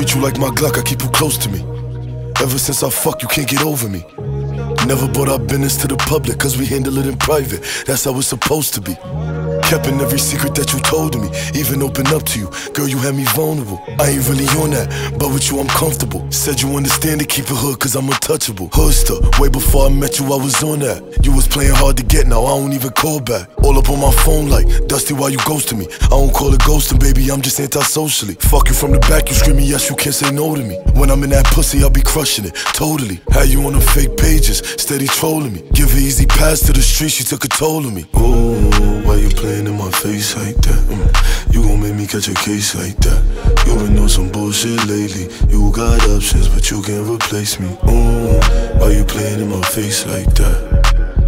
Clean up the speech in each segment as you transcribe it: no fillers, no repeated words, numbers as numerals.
treat you like my Glock, I keep you close to me. Ever since I fuck, you can't get over me. Never brought our business to the public, cause we handle it in private. That's how it's supposed to be. Kept in every secret that you told me, even open up to you. Girl, you had me vulnerable. I ain't really on that, but with you I'm comfortable. Said you understand to keep it hood, cause I'm untouchable. Hoodster, way before I met you I was on that. You was playing hard to get, now I don't even call back. All up on my phone like, Dusty, why you ghosting me? I don't call it ghosting, baby, I'm just anti-socially. Fuck you from the back, you screaming yes, you can't say no to me. When I'm in that pussy, I'll be crushing it, totally. Had you on the fake pages, steady trolling me. Give an easy pass to the street, she took a toll of me. Ooh, why you playing in my face like that? You gon' make me catch a case like that. You been on some bullshit lately. You got options, but you can't replace me. Ooh, why you playing in my face like that?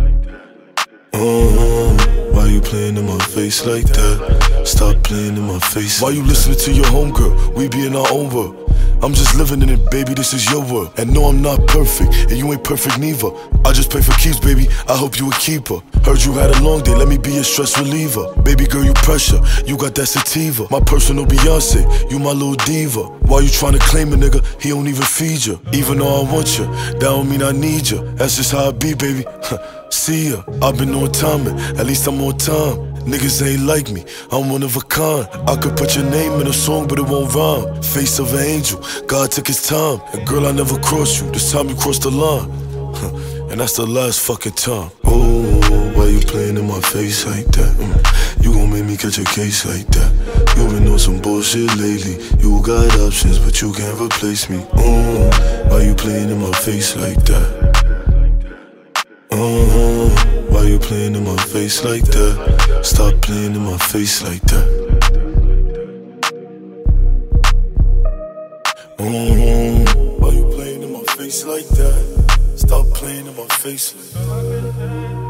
Why you playing in my face like that? Stop playing in my face. Why you listening to your homegirl? We be in our own world. I'm just living in it, baby, this is your world. And no, I'm not perfect, and you ain't perfect neither. I just pray for keeps, baby, I hope you a keeper. Heard you had a long day, let me be a stress reliever. Baby girl, you pressure, you got that sativa. My personal Beyonce, you my little diva. Why you tryna claim a nigga, he don't even feed you. Even though I want you, that don't mean I need you. That's just how I be, baby. See ya, I've been on timing, at least I'm on time. Niggas ain't like me, I'm one of a kind. I could put your name in a song, but it won't rhyme. Face of an angel, God took his time. And girl, I never crossed you, this time you crossed the line. And that's the last fucking time. Oh, why you playing in my face like that? You gon' make me catch a case like that. You been on some bullshit lately. You got options, but you can't replace me. Why you playing in my face like that? Why you playing in my face like that? Stop playing in my face like that. Why you playing in my face like that? Stop playing in my face like that.